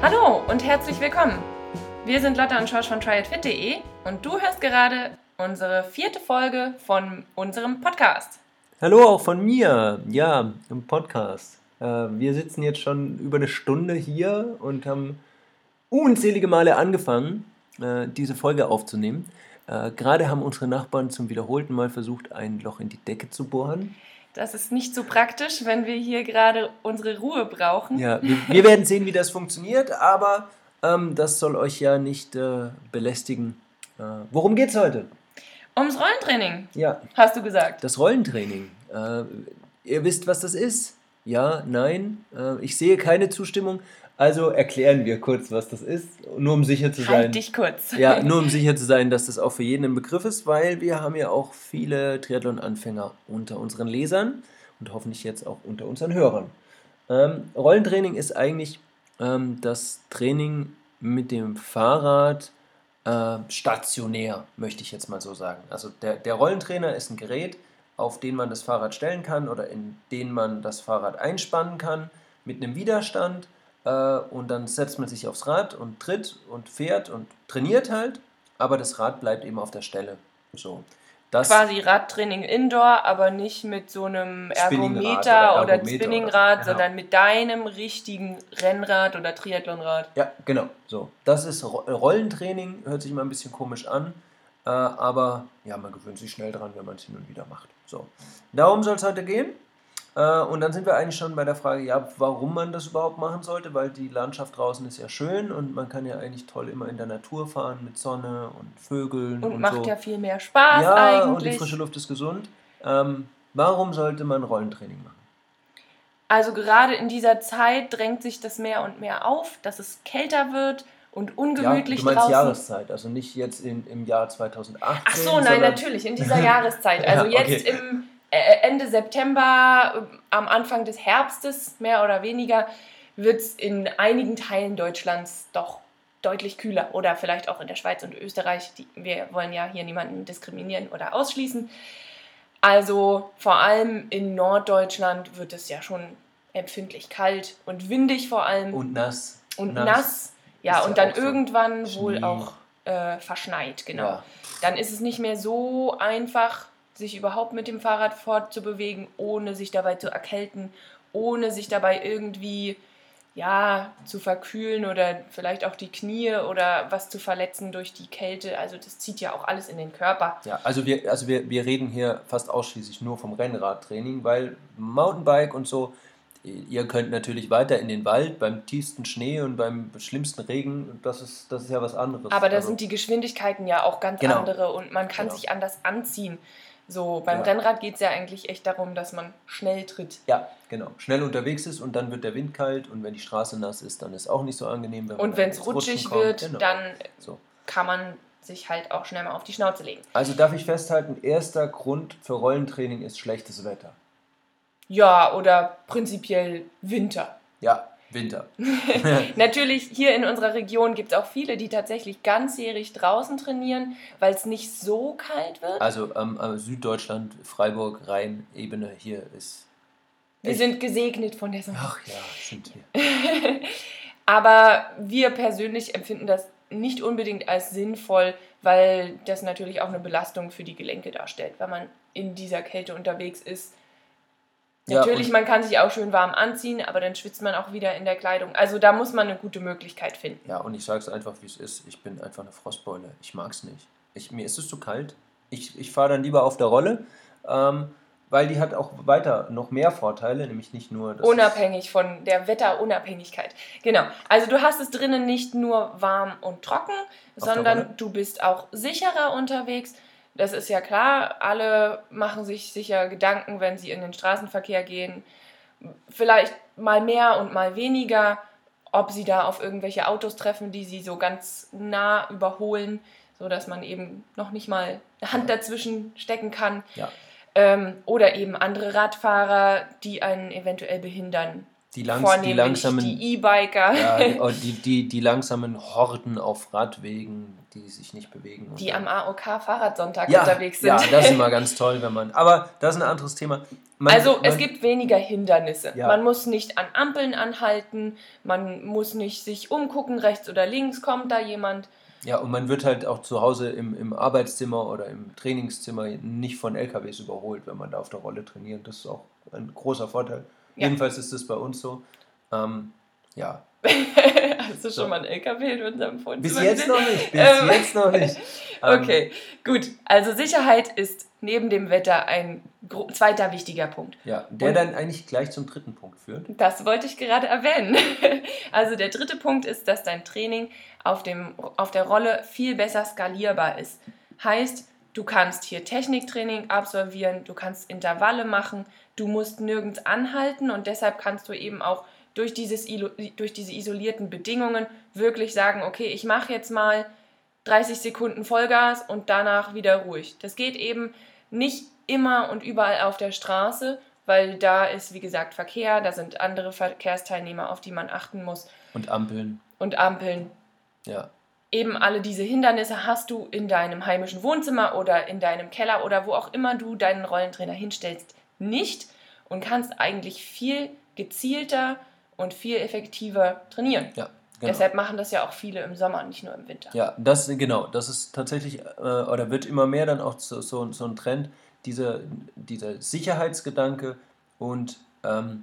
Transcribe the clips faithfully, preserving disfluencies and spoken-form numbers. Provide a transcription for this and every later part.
Hallo und herzlich willkommen. Wir sind Lotta und Schorsch von try it fit punkt de und du hörst gerade unsere vierte Folge von unserem Podcast. Hallo auch von mir, ja, im Podcast. Äh, wir sitzen jetzt schon über eine Stunde hier und haben unzählige Male angefangen, äh, diese Folge aufzunehmen. Äh, gerade haben unsere Nachbarn zum wiederholten Mal versucht, ein Loch in die Decke zu bohren. Das ist nicht so praktisch, wenn wir hier gerade unsere Ruhe brauchen. Ja, wir, wir werden sehen, wie das funktioniert, aber ähm, das soll euch ja nicht äh, belästigen. Äh, worum geht's heute? Ums Rollentraining, Ja, hast du gesagt. das Rollentraining. Äh, ihr wisst, was das ist? Ja, nein? Äh, ich sehe keine Zustimmung. Also erklären wir kurz, was das ist, nur um sicher zu sein. Halt dich kurz. Ja, nur um sicher zu sein, dass das auch für jeden ein Begriff ist, weil wir haben ja auch viele Triathlon-Anfänger unter unseren Lesern und hoffentlich jetzt auch unter unseren Hörern. Ähm, Rollentraining ist eigentlich ähm, das Training mit dem Fahrrad äh, stationär, möchte ich jetzt mal so sagen. Also der, der Rollentrainer ist ein Gerät, auf den man das Fahrrad stellen kann oder in den man das Fahrrad einspannen kann mit einem Widerstand. Und dann setzt man sich aufs Rad und tritt und fährt und trainiert halt, aber das Rad bleibt eben auf der Stelle. So. Das Quasi Radtraining Indoor, aber nicht mit so einem Spinningrad Ergometer oder oder, Ergometer Spinningrad, oder so, genau. sondern mit deinem richtigen Rennrad oder Triathlonrad. Ja, genau. So. Das ist Ro- Rollentraining, hört sich immer ein bisschen komisch an, äh, aber ja, man gewöhnt sich schnell dran, wenn man es hin und wieder macht. So. Darum soll es heute gehen. Äh, und dann sind wir eigentlich schon bei der Frage, ja, warum man das überhaupt machen sollte, weil die Landschaft draußen ist ja schön und man kann ja eigentlich toll immer in der Natur fahren mit Sonne und Vögeln Und, und macht so. ja viel mehr Spaß Ja, eigentlich. und die frische Luft ist gesund. Ähm, warum sollte man Rollentraining machen? Also gerade in dieser Zeit drängt sich das mehr und mehr auf, dass es kälter wird und Ja, ungemütlich du meinst draußen. Jahreszeit, also nicht jetzt in, im Jahr zweitausendachtzehn. Ach so, nein, sondern natürlich, in dieser Jahreszeit. Also Ja, jetzt okay. im äh, Ende September, äh, am Anfang des Herbstes, mehr oder weniger, wird es in einigen Teilen Deutschlands doch deutlich kühler. Oder vielleicht auch in der Schweiz und Österreich. Die, wir wollen ja hier niemanden diskriminieren oder ausschließen. Also vor allem in Norddeutschland wird es ja schon empfindlich kalt und windig vor allem. Und nass. Und nass. Ja, Ist und ja dann auch so. irgendwann wohl Schnee. auch äh, verschneit, genau. Ja. Dann ist es nicht mehr so einfach, sich überhaupt mit dem Fahrrad fortzubewegen, ohne sich dabei zu erkälten, ohne sich dabei irgendwie ja, zu verkühlen oder vielleicht auch die Knie oder was zu verletzen durch die Kälte. Also das zieht ja auch alles in den Körper. Ja, also wir, also wir, wir reden hier fast ausschließlich nur vom Rennradtraining, weil Mountainbike und so, ihr könnt natürlich weiter in den Wald beim tiefsten Schnee und beim schlimmsten Regen, das ist, das ist ja was anderes. Aber da also, sind die Geschwindigkeiten ja auch ganz Genau. andere und man kann Genau. sich anders anziehen. So, beim Ja. Rennrad geht es ja eigentlich echt darum, dass man schnell tritt. Ja, genau. Schnell unterwegs ist und dann wird der Wind kalt und wenn die Straße nass ist, dann ist auch nicht so angenehm. Wenn man Und dann wenn es ins Rutschen rutschig kommt. wird, Genau. dann So. kann man sich halt auch schnell mal auf die Schnauze legen. Also darf ich festhalten, erster Grund für Rollentraining ist schlechtes Wetter. Ja, oder prinzipiell Winter. Ja, Winter. Natürlich, hier in unserer Region gibt es auch viele, die tatsächlich ganzjährig draußen trainieren, weil es nicht so kalt wird. Also ähm, äh, Süddeutschland, Freiburg, Rhein, Ebene, hier ist... Wir sind gesegnet von der Sonne. Ach ja, sind wir. Aber wir persönlich empfinden das nicht unbedingt als sinnvoll, weil das natürlich auch eine Belastung für die Gelenke darstellt, wenn man in dieser Kälte unterwegs ist. Ja, Natürlich, und- man kann sich auch schön warm anziehen, aber dann schwitzt man auch wieder in der Kleidung. Also da muss man eine gute Möglichkeit finden. Ja, und ich sage es einfach, wie es ist. Ich bin einfach eine Frostbeule. Ich mag es nicht. Ich, mir ist es zu kalt. Ich, ich fahre dann lieber auf der Rolle, ähm, weil die hat auch weiter noch mehr Vorteile, nämlich nicht nur... Das Unabhängig von der Wetterunabhängigkeit. Genau. Also du hast es drinnen nicht nur warm und trocken, Auf der sondern Rolle? du bist auch sicherer unterwegs. Das ist ja klar. Alle machen sich sicher Gedanken, wenn sie in den Straßenverkehr gehen. Vielleicht mal mehr und mal weniger, ob sie da auf irgendwelche Autos treffen, die sie so ganz nah überholen, sodass man eben noch nicht mal eine Hand dazwischen stecken kann. Ja. Ähm, oder eben andere Radfahrer, die einen eventuell behindern. Die, langs, die Vornehmlich langsamen... die E-Biker. Ja, die, oh, die, die, die langsamen Horden auf Radwegen, die sich nicht bewegen. Und Die dann, am A O K-Fahrradsonntag ja, unterwegs sind. ja, das ist immer ganz toll, wenn man, aber das ist ein anderes Thema. Man, also man, es gibt weniger Hindernisse. Ja. Man muss nicht an Ampeln anhalten, man muss nicht sich umgucken, rechts oder links kommt da jemand. Ja, und man wird halt auch zu Hause im, im Arbeitszimmer oder im Trainingszimmer nicht von L K Ws überholt, wenn man da auf der Rolle trainiert. Das ist auch ein großer Vorteil. Ja. Jedenfalls ist das bei uns so. Ähm, ja. Hast du So. schon mal einen L K W in unserem Wohnzimmer Bis jetzt gesehen? noch nicht, bis Ähm, jetzt noch nicht. Ähm, Okay, gut. Also Sicherheit ist neben dem Wetter ein gro- zweiter wichtiger Punkt. Ja, der Und- dann eigentlich gleich zum dritten Punkt führt. Das wollte ich gerade erwähnen. Also der dritte Punkt ist, dass dein Training auf, dem, auf der Rolle viel besser skalierbar ist. Heißt, du kannst hier Techniktraining absolvieren, du kannst Intervalle machen, du musst nirgends anhalten und deshalb kannst du eben auch durch, dieses, ilo- durch diese isolierten Bedingungen wirklich sagen, okay, ich mache jetzt mal dreißig Sekunden Vollgas und danach wieder ruhig. Das geht eben nicht immer und überall auf der Straße, weil da ist, wie gesagt, Verkehr, da sind andere Verkehrsteilnehmer, auf die man achten muss Und Ampeln. und Ampeln. Ja. Eben alle diese Hindernisse hast du in deinem heimischen Wohnzimmer oder in deinem Keller oder wo auch immer du deinen Rollentrainer hinstellst, nicht und kannst eigentlich viel gezielter und viel effektiver trainieren. Ja, genau. Deshalb machen das ja auch viele im Sommer, nicht nur im Winter. Ja, das genau, das ist tatsächlich, äh, oder wird immer mehr dann auch so, so, so ein Trend, dieser, dieser Sicherheitsgedanke und ähm,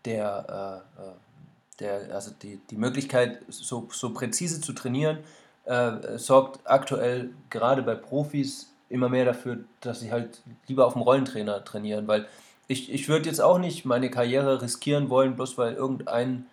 der, äh, äh, der, also die, die Möglichkeit, so, so präzise zu trainieren, äh, sorgt aktuell gerade bei Profis immer mehr dafür, dass sie halt lieber auf dem Rollentrainer trainieren, weil ich, ich würde jetzt auch nicht meine Karriere riskieren wollen, bloß weil irgendein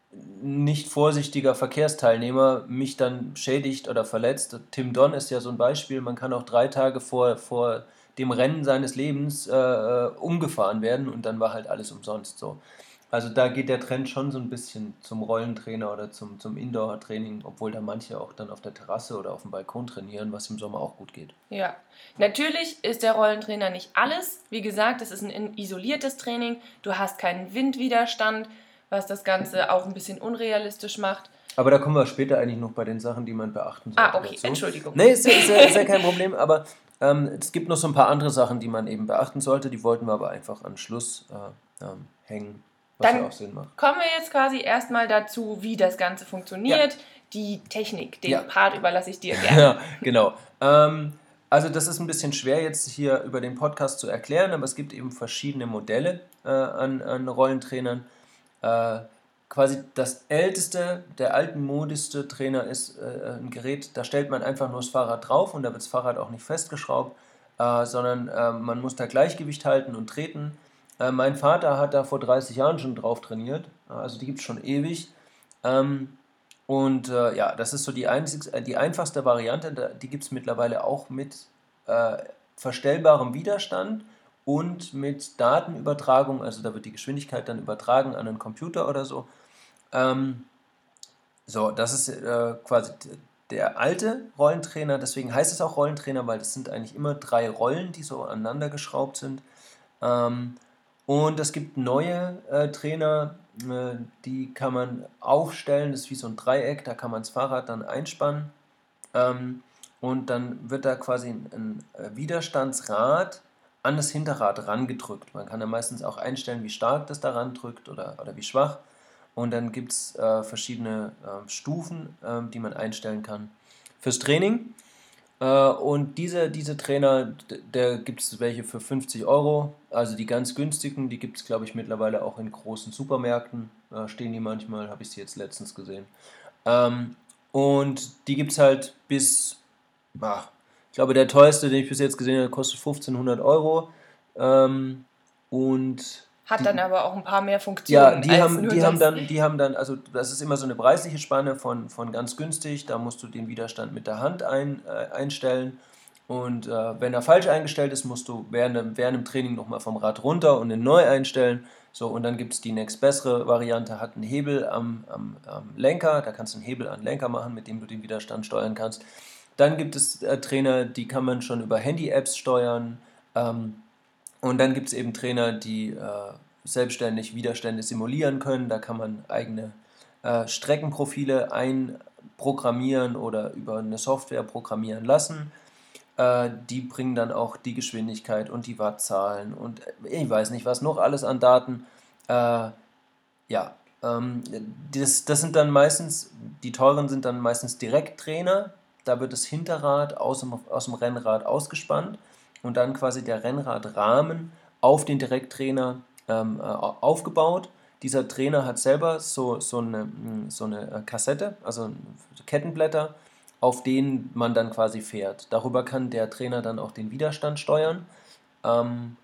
nicht vorsichtiger Verkehrsteilnehmer mich dann schädigt oder verletzt. Tim Don ist ja so ein Beispiel, man kann auch drei Tage vor, vor dem Rennen seines Lebens äh, äh, umgefahren werden und dann war halt alles umsonst so. Also da geht der Trend schon so ein bisschen zum Rollentrainer oder zum, zum Indoor-Training, obwohl da manche auch dann auf der Terrasse oder auf dem Balkon trainieren, was im Sommer auch gut geht. Ja, natürlich ist der Rollentrainer nicht alles. Wie gesagt, es ist ein isoliertes Training. Du hast keinen Windwiderstand, was das Ganze auch ein bisschen unrealistisch macht. Aber da kommen wir später eigentlich noch bei den Sachen, die man beachten sollte. Ah, okay, dazu. Entschuldigung. Nee, ist ja, ist, ja, ist ja kein Problem, aber ähm, es gibt noch so ein paar andere Sachen, die man eben beachten sollte. Die wollten wir aber einfach an Schluss äh, ähm, hängen, was Dann ja auch Sinn macht. Kommen wir jetzt quasi erstmal dazu, wie das Ganze funktioniert. Die Technik, den Ja. Part überlasse ich dir gerne. Ja, genau. Ähm, also das ist ein bisschen schwer jetzt hier über den Podcast zu erklären, aber es gibt eben verschiedene Modelle äh, an, an Rollentrainern. Äh, quasi das älteste, der altmodischste Trainer ist äh, ein Gerät, da stellt man einfach nur das Fahrrad drauf und da wird das Fahrrad auch nicht festgeschraubt, äh, sondern äh, man muss da Gleichgewicht halten und treten. Äh, mein Vater hat da vor dreißig Jahren schon drauf trainiert, also die gibt es schon ewig. Ähm, und äh, ja, das ist so die, einzig, die einfachste Variante, da, die gibt es mittlerweile auch mit äh, verstellbarem Widerstand und mit Datenübertragung, also da wird die Geschwindigkeit dann übertragen an einen Computer oder so. Ähm, so, das ist äh, quasi d- der alte Rollentrainer, deswegen heißt es auch Rollentrainer, weil das sind eigentlich immer drei Rollen, die so aneinander geschraubt sind. Ähm, und es gibt neue äh, Trainer, äh, die kann man aufstellen, das ist wie so ein Dreieck, da kann man das Fahrrad dann einspannen. Ähm, und dann wird da quasi ein, ein äh, Widerstandsrad an das Hinterrad rangedrückt. Man kann da meistens auch einstellen, wie stark das da randrückt oder, oder wie schwach. Und dann gibt es äh, verschiedene äh, Stufen, äh, die man einstellen kann fürs Training. Äh, und diese, diese Trainer, d- da gibt es welche für fünfzig Euro. Also die ganz günstigen, die gibt es, glaube ich, mittlerweile auch in großen Supermärkten. Äh, stehen die manchmal, habe ich sie jetzt letztens gesehen. Ähm, und die gibt es halt bis, ach, ich glaube, der teuerste, den ich bis jetzt gesehen habe, kostet fünfzehnhundert Euro. Ähm, und Hat die, dann aber auch ein paar mehr ja, Funktionen die als haben, nur die haben das. dann, die haben dann, also das ist immer so eine preisliche Spanne von, von ganz günstig, da musst du den Widerstand mit der Hand ein, äh, einstellen und äh, wenn er falsch eingestellt ist, musst du während, dem- während dem Training nochmal vom Rad runter und den neu einstellen. So, und dann gibt es die nächstbessere Variante, hat einen Hebel am, am, am Lenker, da kannst du einen Hebel an den Lenker machen, mit dem du den Widerstand steuern kannst. Dann gibt es äh, Trainer, die kann man schon über Handy-Apps steuern. Ähm, und dann gibt es eben Trainer, die äh, selbstständig Widerstände simulieren können. Da kann man eigene äh, Streckenprofile ein, programmieren oder über eine Software programmieren lassen. Äh, die bringen dann auch die Geschwindigkeit und die Wattzahlen und ich weiß nicht, was noch alles an Daten. Äh, ja, ähm, das, das sind dann meistens, die teuren sind dann meistens Direkttrainer. Da wird das Hinterrad aus dem, aus dem Rennrad ausgespannt und dann quasi der Rennradrahmen auf den Direkttrainer ähm, äh, aufgebaut. Dieser Trainer hat selber so, so, eine, so eine Kassette, also Kettenblätter, auf denen man dann quasi fährt. Darüber kann der Trainer dann auch den Widerstand steuern. Ähm,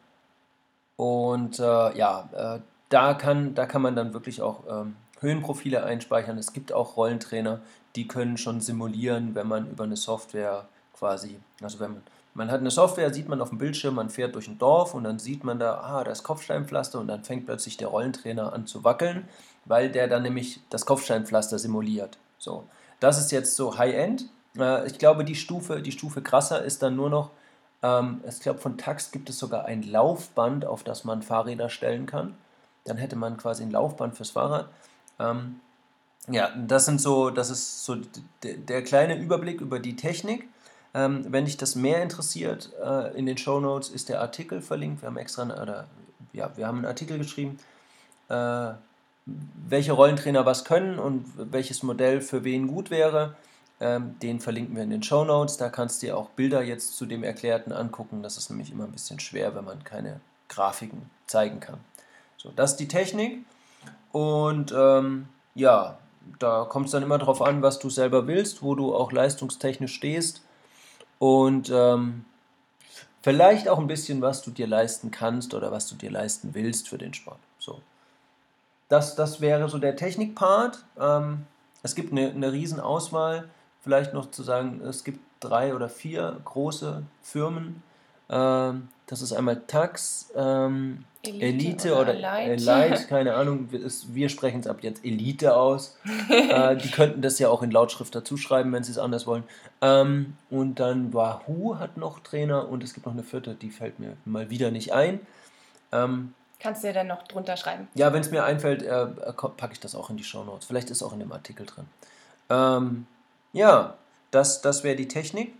und äh, ja, äh, da, kann, da kann man dann wirklich auch ähm, Höhenprofile einspeichern. Es gibt auch Rollentrainer, die können schon simulieren, wenn man über eine Software quasi, also wenn man, man hat eine Software, sieht man auf dem Bildschirm, man fährt durch ein Dorf und dann sieht man da, ah, da ist Kopfsteinpflaster und dann fängt plötzlich der Rollentrainer an zu wackeln, weil der dann nämlich das Kopfsteinpflaster simuliert. So, das ist jetzt so High-End. Äh, ich glaube, die Stufe, die Stufe krasser ist dann nur noch, ähm, ich glaube, von Tacx gibt es sogar ein Laufband, auf das man Fahrräder stellen kann. Dann hätte man quasi ein Laufband fürs Fahrrad. Ähm, ja, das sind so, das ist so d- der kleine Überblick über die Technik. Ähm, wenn dich das mehr interessiert, äh, in den Shownotes ist der Artikel verlinkt. Wir haben extra, eine, oder, ja, wir haben einen Artikel geschrieben, äh, welche Rollentrainer was können und welches Modell für wen gut wäre. Ähm, den verlinken wir in den Shownotes. Da kannst du dir auch Bilder jetzt zu dem Erklärten angucken. Das ist nämlich immer ein bisschen schwer, wenn man keine Grafiken zeigen kann. So, das ist die Technik. Und ähm, ja, da kommt es dann immer darauf an, was du selber willst, wo du auch leistungstechnisch stehst. Und ähm, vielleicht auch ein bisschen, was du dir leisten kannst oder was du dir leisten willst für den Sport. So. Das, das wäre so der Technikpart. Ähm, es gibt eine, eine Riesenauswahl. Vielleicht noch zu sagen, es gibt drei oder vier große Firmen. Ähm, das ist einmal Tacx, ähm, Elite Elite oder oder Elite. Elite, keine Ahnung. Wir, es- wir sprechen es ab jetzt Elite aus. Äh, die könnten das ja auch in Lautschrift dazuschreiben, wenn sie es anders wollen. Ähm, und dann Wahoo hat noch Trainer und es gibt noch eine vierte, die fällt mir mal wieder nicht ein. Ähm, Kannst du dir dann noch drunter schreiben. ja, wenn es mir einfällt, äh, packe ich das auch in die Shownotes. Vielleicht ist es auch in dem Artikel drin. Ähm, ja, das, das wäre die Technik.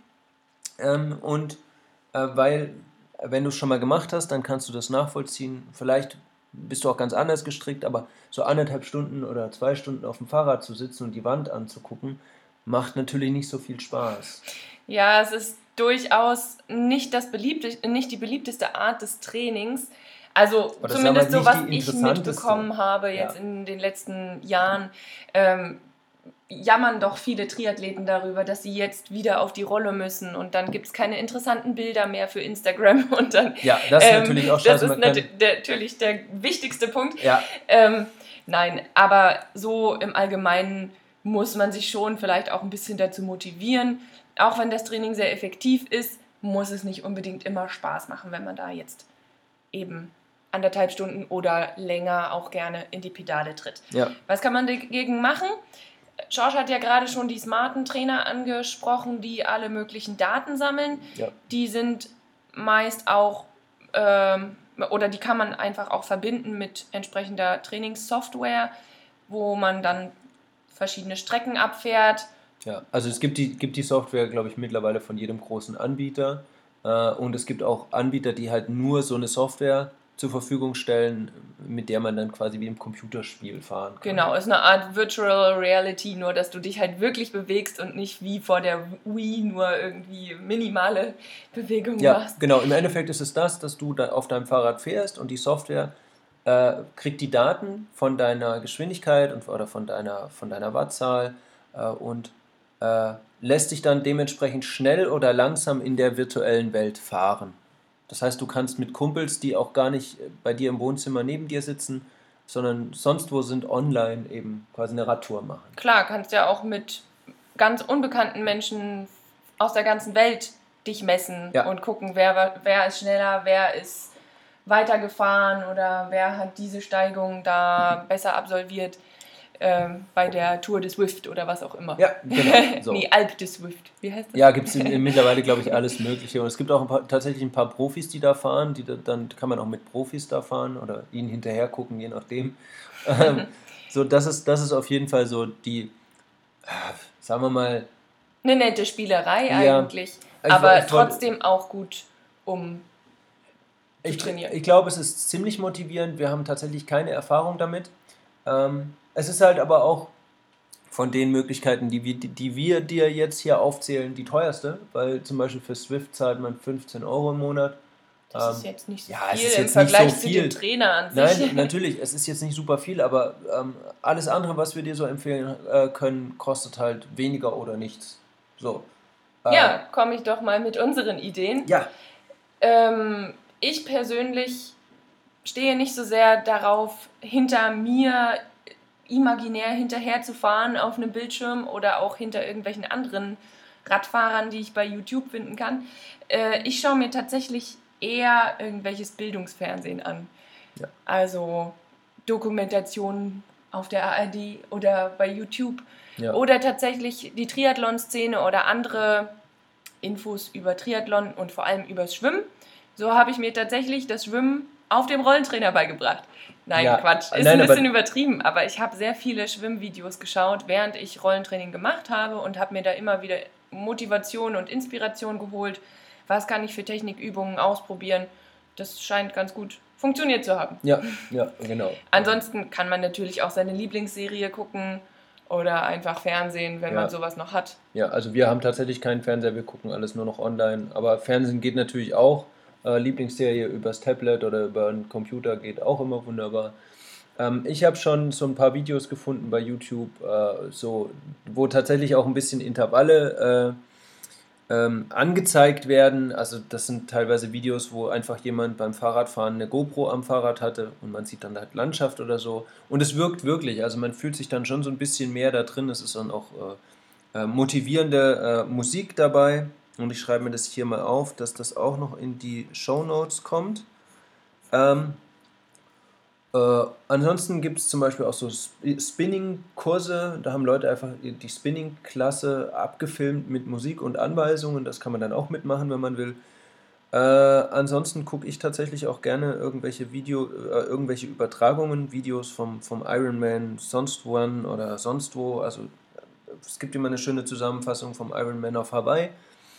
Ähm, und äh, weil, wenn du es schon mal gemacht hast, dann kannst du das nachvollziehen. Vielleicht bist du auch ganz anders gestrickt, aber so anderthalb Stunden oder zwei Stunden auf dem Fahrrad zu sitzen und die Wand anzugucken, macht natürlich nicht so viel Spaß. Ja, es ist durchaus nicht, das beliebte, nicht die beliebteste Art des Trainings. Also Oder zumindest sagen so, wir was nicht die ich interessanteste. mitbekommen habe jetzt Ja. in den letzten Jahren. Ähm, jammern doch viele Triathleten darüber, dass sie jetzt wieder auf die Rolle müssen und dann gibt es keine interessanten Bilder mehr für Instagram und dann Ja, das ist ähm, natürlich auch das scheiße. ist man kann, nat- der, natürlich der wichtigste Punkt. ja, Ähm, nein, aber so im Allgemeinen muss man sich schon vielleicht auch ein bisschen dazu motivieren. Auch wenn das Training sehr effektiv ist, muss es nicht unbedingt immer Spaß machen, wenn man da jetzt eben anderthalb Stunden oder länger auch gerne in die Pedale tritt. ja. Was kann man dagegen machen? George hat ja gerade schon die smarten Trainer angesprochen, die alle möglichen Daten sammeln. Ja. Die sind meist auch, ähm, oder die kann man einfach auch verbinden mit entsprechender Trainingssoftware, wo man dann verschiedene Strecken abfährt. Ja, also es gibt die, gibt die Software, glaube ich, mittlerweile von jedem großen Anbieter. Äh, und es gibt auch Anbieter, die halt nur so eine Software zur Verfügung stellen, mit der man dann quasi wie im Computerspiel fahren kann. Genau, ist eine Art Virtual Reality, nur dass du dich halt wirklich bewegst und nicht wie vor der Wii nur irgendwie minimale Bewegungen Ja, machst. genau. Im Endeffekt ist es das, dass du da auf deinem Fahrrad fährst und die Software äh, kriegt die Daten von deiner Geschwindigkeit und, oder von deiner, von deiner Wattzahl äh, und äh, lässt dich dann dementsprechend schnell oder langsam in der virtuellen Welt fahren. Das heißt, du kannst mit Kumpels, die auch gar nicht bei dir im Wohnzimmer neben dir sitzen, sondern sonst wo sind, online eben quasi eine Radtour machen. Klar, kannst ja auch mit ganz unbekannten Menschen aus der ganzen Welt dich messen Ja. und gucken, wer, wer ist schneller, wer ist weitergefahren oder wer hat diese Steigung da besser absolviert ähm, bei der Tour de Swift oder was auch immer. Ja, genau. So. Nee, Alp de Swift. Wie heißt das? Ja, gibt es mittlerweile, glaube ich, alles Mögliche. Und es gibt auch ein paar, tatsächlich ein paar Profis, die da fahren. Die da, dann kann man auch mit Profis da fahren oder ihnen hinterher gucken, je nachdem. Ähm, so, das ist, das ist auf jeden Fall so die, äh, sagen wir mal... Eine nette Spielerei ja, eigentlich, ich, aber ich, trotzdem ich, auch gut, um zu ich, trainieren. Ich glaube, es ist ziemlich motivierend. Wir haben tatsächlich keine Erfahrung damit. Ähm, es ist halt aber auch von den Möglichkeiten, die wir, die wir dir jetzt hier aufzählen, die teuerste, weil zum Beispiel für Zwift zahlt man fünfzehn Euro im Monat. Das ähm, ist jetzt nicht so ja, viel es ist im jetzt Vergleich nicht so viel. zu dem Trainer an Nein, sich. natürlich, es ist jetzt nicht super viel, aber ähm, alles andere, was wir dir so empfehlen äh, können, kostet halt weniger oder nichts. So. Äh, ja, komme ich doch mal mit unseren Ideen. Ja. Ähm, ich persönlich stehe nicht so sehr darauf, hinter mir imaginär hinterher zu fahren auf einem Bildschirm oder auch hinter irgendwelchen anderen Radfahrern, die ich bei YouTube finden kann. Äh, ich schaue mir tatsächlich eher irgendwelches Bildungsfernsehen an. Ja. Also Dokumentationen auf der A R D oder bei YouTube. Ja. Oder tatsächlich die Triathlon-Szene oder andere Infos über Triathlon und vor allem übers Schwimmen. So habe ich mir tatsächlich das Schwimmen auf dem Rollentrainer beigebracht. Nein, ja, Quatsch, ist nein, ein bisschen übertrieben, aber ich habe sehr viele Schwimmvideos geschaut, während ich Rollentraining gemacht habe und habe mir da immer wieder Motivation und Inspiration geholt. Was kann ich für Technikübungen ausprobieren? Das scheint ganz gut funktioniert zu haben. Ja, ja, genau. Ansonsten kann man natürlich auch seine Lieblingsserie gucken oder einfach Fernsehen, wenn ja. man sowas noch hat. Ja, also wir haben tatsächlich keinen Fernseher, wir gucken alles nur noch online, aber Fernsehen geht natürlich auch. Äh, Lieblingsserie übers Tablet oder über einen Computer geht auch immer wunderbar. Ähm, ich habe schon so ein paar Videos gefunden bei YouTube, äh, so, wo tatsächlich auch ein bisschen Intervalle äh, ähm, angezeigt werden. Also das sind teilweise Videos, wo einfach jemand beim Fahrradfahren eine GoPro am Fahrrad hatte und man sieht dann halt Landschaft oder so. Und es wirkt wirklich, also man fühlt sich dann schon so ein bisschen mehr da drin. Es ist dann auch äh, äh, motivierende äh, Musik dabei. Und ich schreibe mir das hier mal auf, dass das auch noch in die Shownotes kommt. Ähm, äh, ansonsten gibt es zum Beispiel auch so Sp- Spinning-Kurse. Da haben Leute einfach die Spinning-Klasse abgefilmt mit Musik und Anweisungen. Das kann man dann auch mitmachen, wenn man will. Äh, ansonsten gucke ich tatsächlich auch gerne irgendwelche Video, äh, irgendwelche Übertragungen, Videos vom, vom Ironman sonst wann oder sonst wo. Also es gibt immer eine schöne Zusammenfassung vom Ironman auf Hawaii.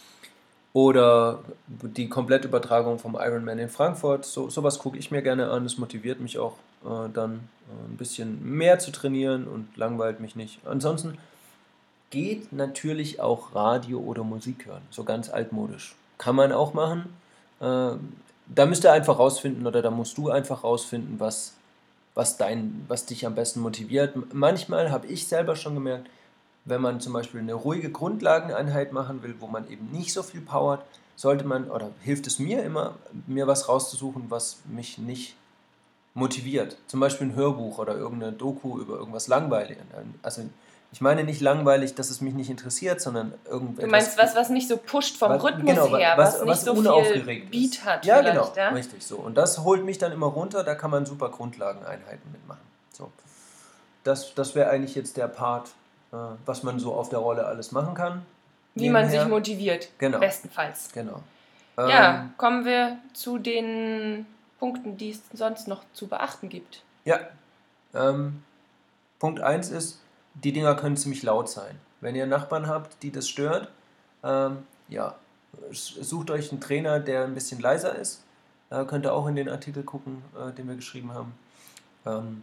Oder die Komplettübertragung vom Ironman in Frankfurt. So, sowas gucke ich mir gerne an. Das motiviert mich auch äh, dann äh, ein bisschen mehr zu trainieren und langweilt mich nicht. Ansonsten geht natürlich auch Radio oder Musik hören. So ganz altmodisch. Kann man auch machen. Äh, da müsst ihr einfach rausfinden oder da musst du einfach rausfinden, was, was, dein, was dich am besten motiviert. Manchmal habe ich selber schon gemerkt, wenn man zum Beispiel eine ruhige Grundlageneinheit machen will, wo man eben nicht so viel powert, sollte man, oder hilft es mir immer, mir was rauszusuchen, was mich nicht motiviert. Zum Beispiel ein Hörbuch oder irgendeine Doku über irgendwas Langweiliges. Also ich meine nicht langweilig, dass es mich nicht interessiert, sondern irgendetwas... Du meinst was, was nicht so pusht vom was, Rhythmus genau, her, was, was, nicht was so unaufgeregt viel Beat ist. hat ja, vielleicht. Genau, Ja, richtig so. Und das holt mich dann immer runter, da kann man super Grundlageneinheiten mitmachen. So. Das, das wäre eigentlich jetzt der Part, was man so auf der Rolle alles machen kann. Wie nebenher. Man sich motiviert, genau. bestenfalls. Genau. Ja, ähm, kommen wir zu den Punkten, die es sonst noch zu beachten gibt. Ja. Ähm, Punkt eins ist, die Dinger können ziemlich laut sein. Wenn ihr Nachbarn habt, die das stört, ähm, ja, sucht euch einen Trainer, der ein bisschen leiser ist. Äh, könnt ihr auch in den Artikel gucken, äh, den wir geschrieben haben. Ähm,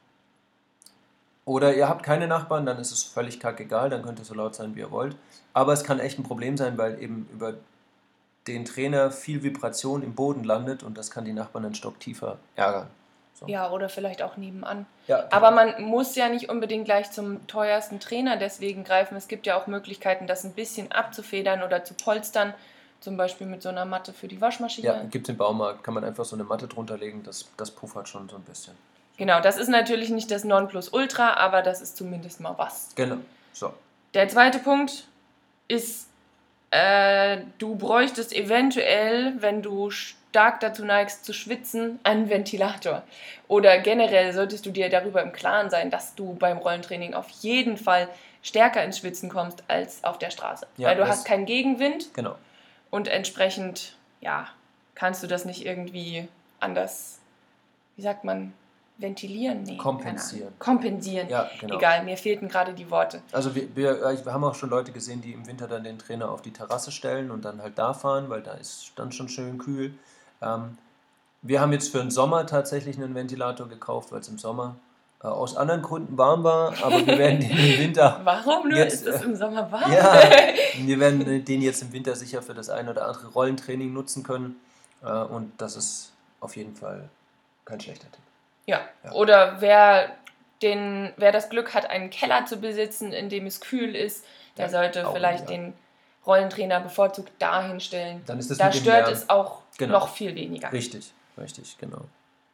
Oder ihr habt keine Nachbarn, dann ist es völlig kackegal, dann könnt ihr so laut sein, wie ihr wollt. Aber es kann echt ein Problem sein, weil eben über den Trainer viel Vibration im Boden landet und das kann die Nachbarn einen Stock tiefer ärgern. So. Ja, oder vielleicht auch nebenan. Ja, genau. Aber man muss ja nicht unbedingt gleich zum teuersten Trainer deswegen greifen. Es gibt ja auch Möglichkeiten, das ein bisschen abzufedern oder zu polstern. Zum Beispiel mit so einer Matte für die Waschmaschine. Ja, gibt es im Baumarkt. Kann man einfach so eine Matte drunter legen, das, das puffert schon so ein bisschen. Genau, das ist natürlich nicht das Nonplusultra, aber das ist zumindest mal was. Genau, so. Der zweite Punkt ist, äh, du bräuchtest eventuell, wenn du stark dazu neigst zu schwitzen, einen Ventilator. Oder generell solltest du dir darüber im Klaren sein, dass du beim Rollentraining auf jeden Fall stärker ins Schwitzen kommst als auf der Straße. Ja, weil du hast keinen Gegenwind. Genau. Und entsprechend, ja, kannst du das nicht irgendwie anders, wie sagt man, ventilieren? Nee, Kompensieren. Kompensieren. Ja, genau. Egal, mir fehlten gerade die Worte. Also wir, wir, wir haben auch schon Leute gesehen, die im Winter dann den Trainer auf die Terrasse stellen und dann halt da fahren, weil da ist dann schon schön kühl. Ähm, wir haben jetzt für den Sommer tatsächlich einen Ventilator gekauft, weil es im Sommer äh, aus anderen Gründen warm war, aber wir werden den im Winter... Warum nur jetzt, ist es im Sommer warm? Ja, wir werden den jetzt im Winter sicher für das ein oder andere Rollentraining nutzen können äh, und das ist auf jeden Fall kein schlechter Tipp. Ja, Ja. oder wer, den, wer das Glück hat, einen Keller zu besitzen, in dem es kühl ist, der Ja, sollte auch vielleicht ideal. den Rollentrainer bevorzugt dahin stellen. Dann ist das Da mit dem stört Lärm- es auch Genau. noch viel weniger. Richtig, richtig, genau.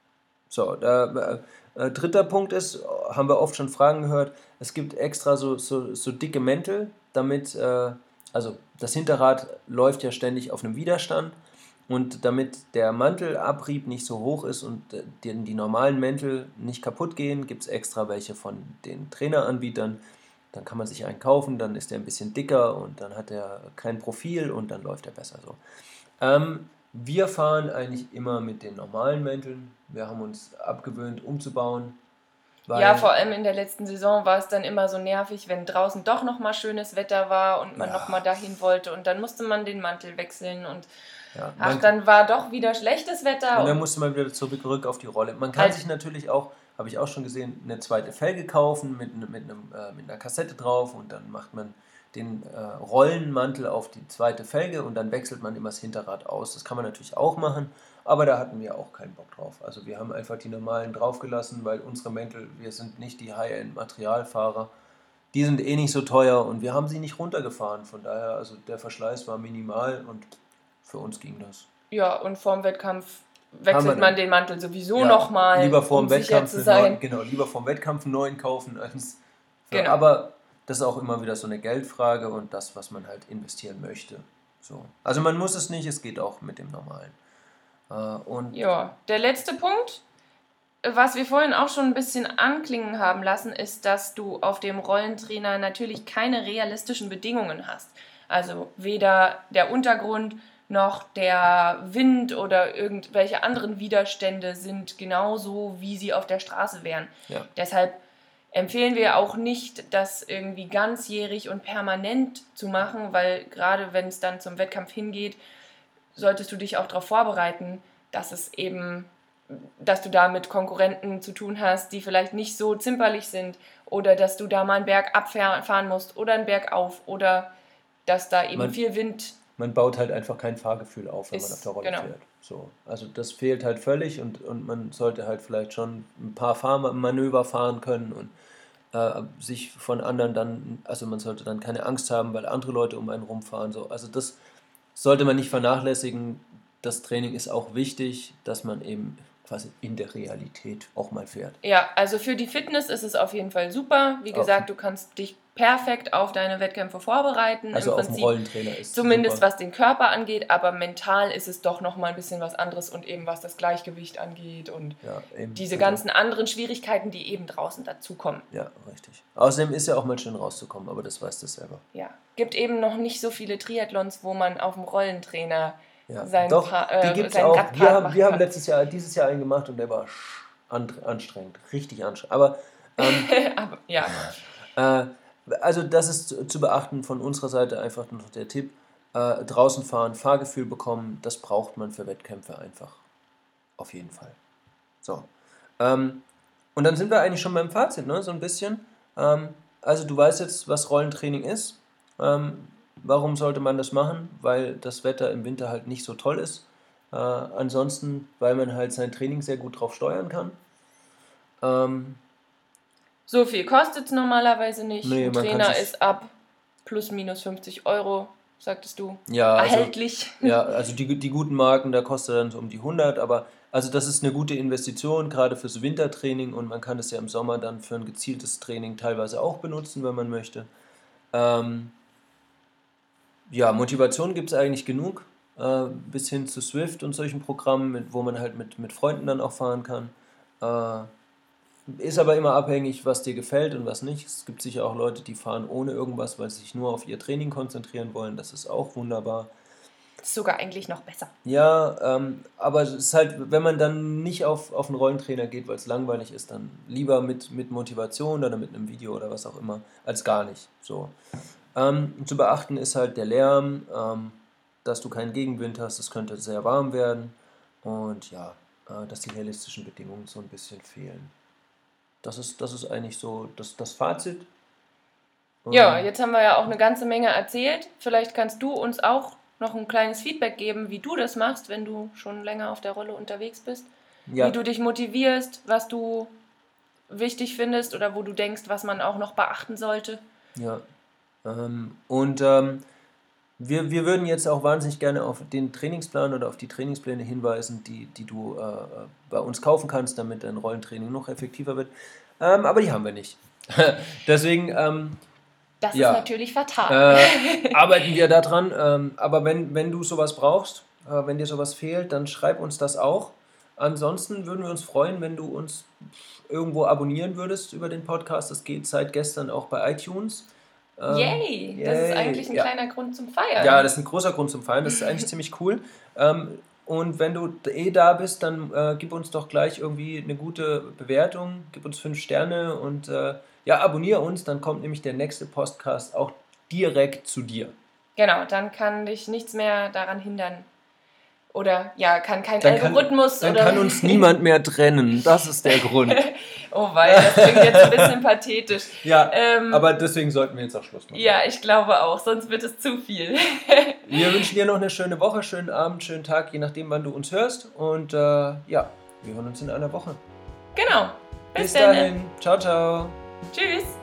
So, da, äh, äh, dritter Punkt ist, haben wir oft schon Fragen gehört, es gibt extra so, so, so dicke Mäntel, damit, äh, also das Hinterrad läuft ja ständig auf einem Widerstand und damit der Mantelabrieb nicht so hoch ist und äh, die, die normalen Mäntel nicht kaputt gehen, gibt es extra welche von den Traineranbietern. Dann kann man sich einen kaufen, dann ist der ein bisschen dicker und dann hat er kein Profil und dann läuft er besser so. Ähm, wir fahren eigentlich immer mit den normalen Mänteln. Wir haben uns abgewöhnt, umzubauen. Weil Ja, vor allem in der letzten Saison war es dann immer so nervig, wenn draußen doch nochmal schönes Wetter war und man Ja. nochmal dahin wollte und dann musste man den Mantel wechseln und ja, ach, man, dann war doch wieder schlechtes Wetter. und dann und musste man wieder zurück auf die Rolle. Man kann Halt. sich natürlich auch, habe ich auch schon gesehen, eine zweite Felge kaufen mit, mit, einem, äh, mit einer Kassette drauf und dann macht man den äh, Rollenmantel auf die zweite Felge und dann wechselt man immer das Hinterrad aus. Das kann man natürlich auch machen, aber da hatten wir auch keinen Bock drauf. Also wir haben einfach die normalen draufgelassen, weil unsere Mäntel, wir sind nicht die High-End-Materialfahrer, die sind eh nicht so teuer und wir haben sie nicht runtergefahren. Von daher, also der Verschleiß war minimal und für uns ging das. Ja, und vorm Wettkampf Haben wechselt wir man dann. den Mantel sowieso Ja, nochmal, lieber vor um dem sicher Wettkampf zu einen sein. neuen, genau, lieber vor dem Wettkampf einen neuen kaufen als für, Genau. aber das ist auch immer wieder so eine Geldfrage und das, was man halt investieren möchte. So. Also man muss es nicht, es geht auch mit dem Normalen. Äh, und Ja, der letzte Punkt, was wir vorhin auch schon ein bisschen anklingen haben lassen, ist, dass du auf dem Rollentrainer natürlich keine realistischen Bedingungen hast. Also weder der Untergrund noch der Wind oder irgendwelche anderen Widerstände sind genauso, wie sie auf der Straße wären. Ja. Deshalb empfehlen wir auch nicht, das irgendwie ganzjährig und permanent zu machen, weil gerade wenn es dann zum Wettkampf hingeht, solltest du dich auch darauf vorbereiten, dass es eben, dass du da mit Konkurrenten zu tun hast, die vielleicht nicht so zimperlich sind oder dass du da mal einen Berg abfahren musst oder einen Berg auf oder dass da eben Man- viel Wind man baut halt einfach kein Fahrgefühl auf, wenn Ist- man auf der Rolle genau. fährt. So. Also das fehlt halt völlig und, und man sollte halt vielleicht schon ein paar Fahrmanöver fahren können und äh, sich von anderen dann, also man sollte dann keine Angst haben, weil andere Leute um einen rumfahren. So. Also das sollte man nicht vernachlässigen. Das Training ist auch wichtig, dass man eben quasi in der Realität auch mal fährt. Ja, also für die Fitness ist es auf jeden Fall super. Wie Auf- gesagt, du kannst dich perfekt auf deine Wettkämpfe vorbereiten. Also Im auf dem Prinzip Rollentrainer ist zumindest super. was den Körper angeht, aber mental ist es doch nochmal ein bisschen was anderes und eben was das Gleichgewicht angeht und Ja, eben. diese Also, ganzen anderen Schwierigkeiten, die eben draußen dazukommen. Ja, richtig. Außerdem ist ja auch mal schön rauszukommen, aber das weißt du selber. Ja, gibt eben noch nicht so viele Triathlons, wo man auf dem Rollentrainer Ja. Sein Doch, Pa- äh, die gibt es seinen auch. Radpart Wir haben, machen wir haben kann. letztes Jahr, dieses Jahr einen gemacht und der war sch- an, anstrengend, richtig anstrengend. Aber ähm, aber, ja, Äh, also das ist zu, zu beachten von unserer Seite einfach noch der Tipp. Äh, draußen fahren, Fahrgefühl bekommen, das braucht man für Wettkämpfe einfach. Auf jeden Fall. So. Ähm, und dann sind wir eigentlich schon beim Fazit, ne? So ein bisschen. Ähm, also du weißt jetzt, was Rollentraining ist. Ähm, warum sollte man das machen? Weil das Wetter im Winter halt nicht so toll ist. Äh, ansonsten, weil man halt sein Training sehr gut drauf steuern kann. Ähm, so viel kostet es normalerweise nicht. Nee, Ein man kann Trainer sich- ist ab plus minus fünfzig Euro, sagtest du, ja, also, erhältlich. ja, also die, die guten Marken, da kostet dann so um die hundert, aber also das ist eine gute Investition, gerade fürs Wintertraining und man kann es ja im Sommer dann für ein gezieltes Training teilweise auch benutzen, wenn man möchte. Ähm, ja, Motivation gibt es eigentlich genug, äh, bis hin zu Swift und solchen Programmen, mit, wo man halt mit, mit Freunden dann auch fahren kann. Äh, ist aber immer abhängig, was dir gefällt und was nicht. Es gibt sicher auch Leute, die fahren ohne irgendwas, weil sie sich nur auf ihr Training konzentrieren wollen. Das ist auch wunderbar. Das ist sogar eigentlich noch besser. Ja, ähm, aber es ist halt, wenn man dann nicht auf, auf einen Rollentrainer geht, weil es langweilig ist, dann lieber mit, mit Motivation oder mit einem Video oder was auch immer, als gar nicht. So. Ähm, zu beachten ist halt der Lärm, ähm, dass du keinen Gegenwind hast, es könnte sehr warm werden und ja, äh, dass die realistischen Bedingungen so ein bisschen fehlen. Das ist, das ist eigentlich so das, das Fazit. Ja, Ähm, jetzt haben wir ja auch eine ganze Menge erzählt. Vielleicht kannst du uns auch noch ein kleines Feedback geben, wie du das machst, wenn du schon länger auf der Rolle unterwegs bist. ja, Wie du dich motivierst, was du wichtig findest oder wo du denkst, was man auch noch beachten sollte. ja. Ähm, und ähm, wir, wir würden jetzt auch wahnsinnig gerne auf den Trainingsplan oder auf die Trainingspläne hinweisen, die, die du äh, bei uns kaufen kannst, damit dein Rollentraining noch effektiver wird. Ähm, aber die haben wir nicht. Deswegen ähm, Das Ja. ist natürlich fatal. äh, arbeiten wir daran. Ähm, aber wenn, wenn du sowas brauchst, äh, wenn dir sowas fehlt, dann schreib uns das auch. Ansonsten würden wir uns freuen, wenn du uns irgendwo abonnieren würdest über den Podcast. Das geht seit gestern auch bei iTunes. Ähm, Yay! Das ist yay, eigentlich ein ja. kleiner Grund zum Feiern. Ja, das ist ein großer Grund zum Feiern. Das ist eigentlich ziemlich cool. Ähm, und wenn du eh da bist, dann äh, gib uns doch gleich irgendwie eine gute Bewertung, gib uns fünf Sterne und äh, ja, abonniere uns, dann kommt nämlich der nächste Podcast auch direkt zu dir. Genau, dann kann dich nichts mehr daran hindern. Oder ja, kann kein Dann kann, Algorithmus dann oder. kann uns niemand mehr trennen. Das ist der Grund. Oh wei, das klingt jetzt ein bisschen pathetisch. Ja, Ähm, aber deswegen sollten wir jetzt auch Schluss machen. Ja, ich glaube auch, sonst wird es zu viel. Wir wünschen dir noch eine schöne Woche, schönen Abend, schönen Tag, je nachdem, wann du uns hörst. Und äh, ja, wir hören uns in einer Woche. Genau. Bis dann. dahin. Ciao, ciao. Tschüss.